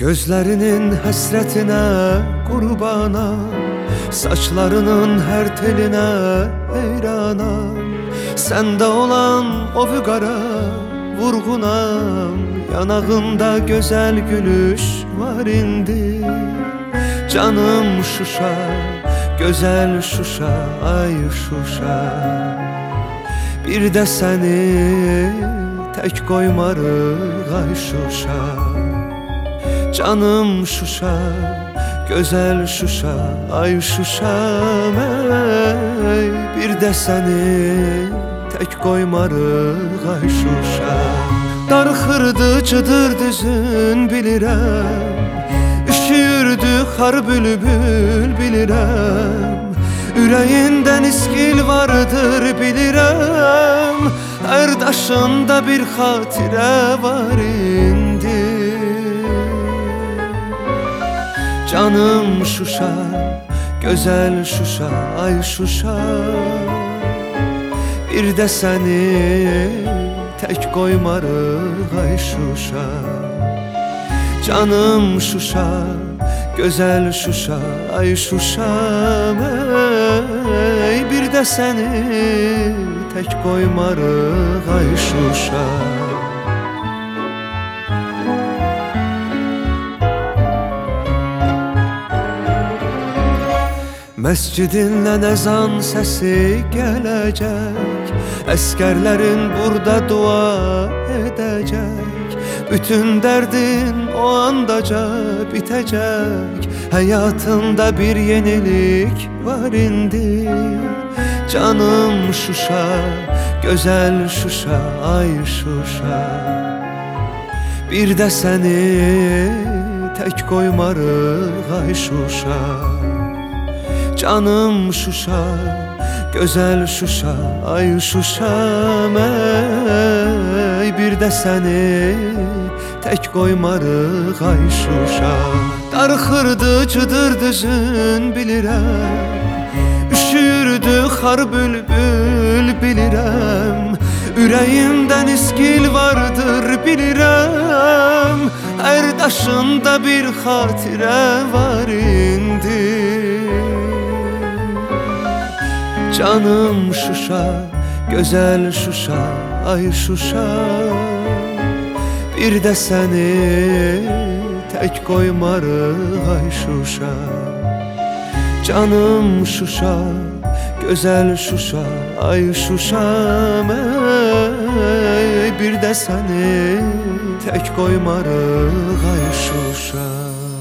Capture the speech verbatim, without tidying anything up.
Gözlerinin həsrətinə qurbanam, saçlarının hər telinə heyranam. Səndə olan o vüqara vurğunam, yanağında gözəl gülüş var indi. Canım Şuşa, gözəl Şuşa, ay Şuşa. Bir də səni tək qoymarıq, ay Şuşa. Canım Şuşa, gözəl Şuşa, ay Şuşam ey. Bir də səni tək qoymarıq, ay Şuşa. Darxırdı cıdır düzün bilirəm, üşüyürdü xar bülbül bilirəm. Ürəyindən iskil vardır bilirəm, hər daşında bir xatirə var indi. Canım Şuşa, gözəl Şuşa, ay Şuşa. Bir də səni tək qoymarıq, ay Şuşa. Canım Şuşa, gözəl Şuşa, ay Şuşam ey. Bir də səni tək qoymarıq, ay Şuşa. Məscidinlə əzan səsi gələcək, əskərlərin burada dua edəcək. Bütün dərdin o andaca bitəcək, həyatında bir yenilik var indi. Canım Şuşa, gözəl Şuşa, ay Şuşa. Bir də səni tək qoymarıq, ay Şuşa. Canım Şuşa, gözəl Şuşa, ay Şuşam ey. Bir də səni tək qoymarıq, ay Şuşa. Darxırdı cıdır düzün bilirəm, üşüyürdü xar bülbül bilirəm. Ürəyimdən iskil vardır bilirəm, hər daşında bir xatirə var indi. Canım Şuşa, gözəl Şuşa, ay Şuşa. Bir də səni tək qoymarıq, ay Şuşa. Canım Şuşa, gözəl Şuşa, ay Şuşam ey. Bir də səni tək qoymarıq, ay Şuşa.